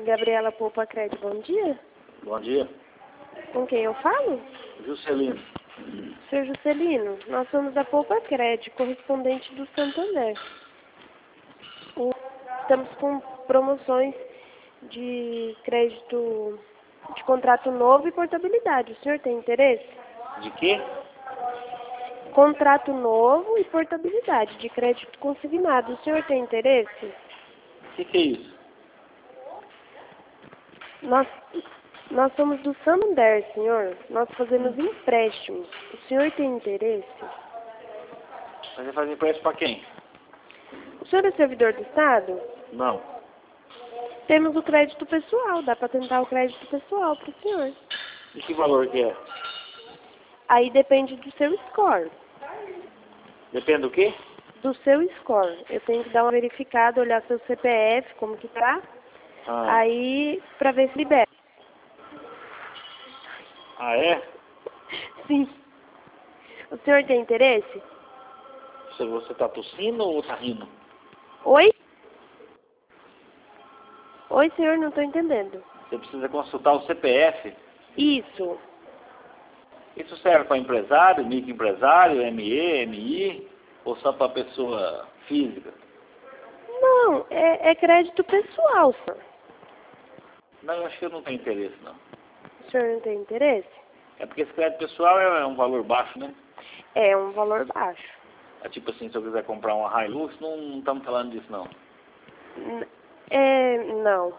Gabriela Poupa Crédito, bom dia. Bom dia. Com quem eu falo? Juscelino. Senhor Juscelino, nós somos da Poupa Crédito, correspondente do Santander. Estamos com promoções de crédito de contrato novo e portabilidade. O senhor tem interesse? De quê? Contrato novo e portabilidade de crédito consignado. O senhor tem interesse? O que é isso? Nós somos do Santander, senhor. Nós fazemos empréstimos. O senhor tem interesse? Você faz empréstimo para quem? O senhor é servidor do Estado? Não. Temos o crédito pessoal. Dá para tentar o crédito pessoal para o senhor. E que valor que é? Aí depende do seu score. Depende do quê? Do seu score. Eu tenho que dar uma verificada, olhar seu CPF, como que tá. Aí, para ver se libera. Ah, é? Sim. O senhor tem interesse? Você tá tossindo ou tá rindo? Oi? Oi, senhor, não estou entendendo. Você precisa consultar o CPF. Isso. Isso serve para empresário, microempresário, ME, MI, ou só para pessoa física? Não, é crédito pessoal, senhor. Não, eu acho que eu não tenho interesse, não. O senhor não tem interesse? É porque esse crédito pessoal é um valor baixo, né? É um valor baixo. É tipo assim, se eu quiser comprar uma Hilux, não estamos falando disso, não. Não.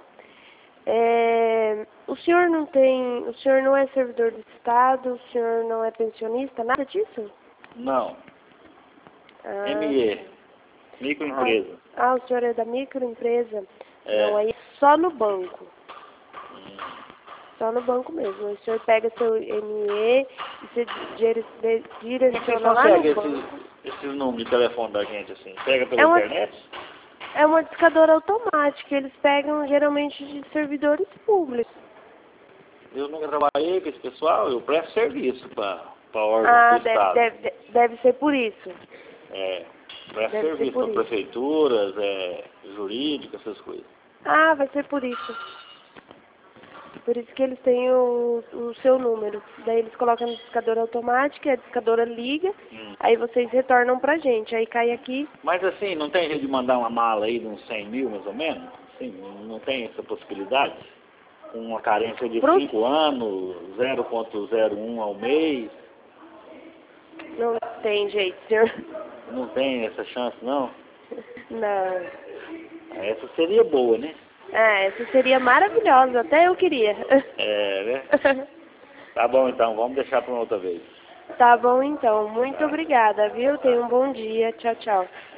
O senhor não tem... O senhor não é servidor do Estado, o senhor não é pensionista, nada disso? Não. Ah, ME, microempresa. o senhor é da microempresa? É. Não, aí é só no banco. Só no banco mesmo. O senhor pega seu ME e você direciona lá no banco. Esses números de telefone da gente, assim? Pega pela internet? É uma discadora automática. Eles pegam geralmente de servidores públicos. Eu nunca trabalhei com esse pessoal, eu presto serviço para órgãos do Estado. Deve ser por isso. Presto serviço para prefeituras, jurídicas, essas coisas. Ah, vai ser por isso. Por isso que eles têm o seu número. Daí eles colocam na discadora automática, a discadora liga, aí vocês retornam pra gente. Aí cai aqui. Mas assim, não tem jeito de mandar uma mala aí de uns 100 mil, mais ou menos? Assim, não tem essa possibilidade? Com uma carência de 5 anos, 0,01 ao mês? Não tem jeito, senhor. Não tem essa chance, não? Não. Essa seria boa, né? Essa seria maravilhosa, até eu queria. Né? Tá bom então, vamos deixar para uma outra vez. Tá bom então, muito obrigada, viu? Tenha um bom dia, tchau, tchau.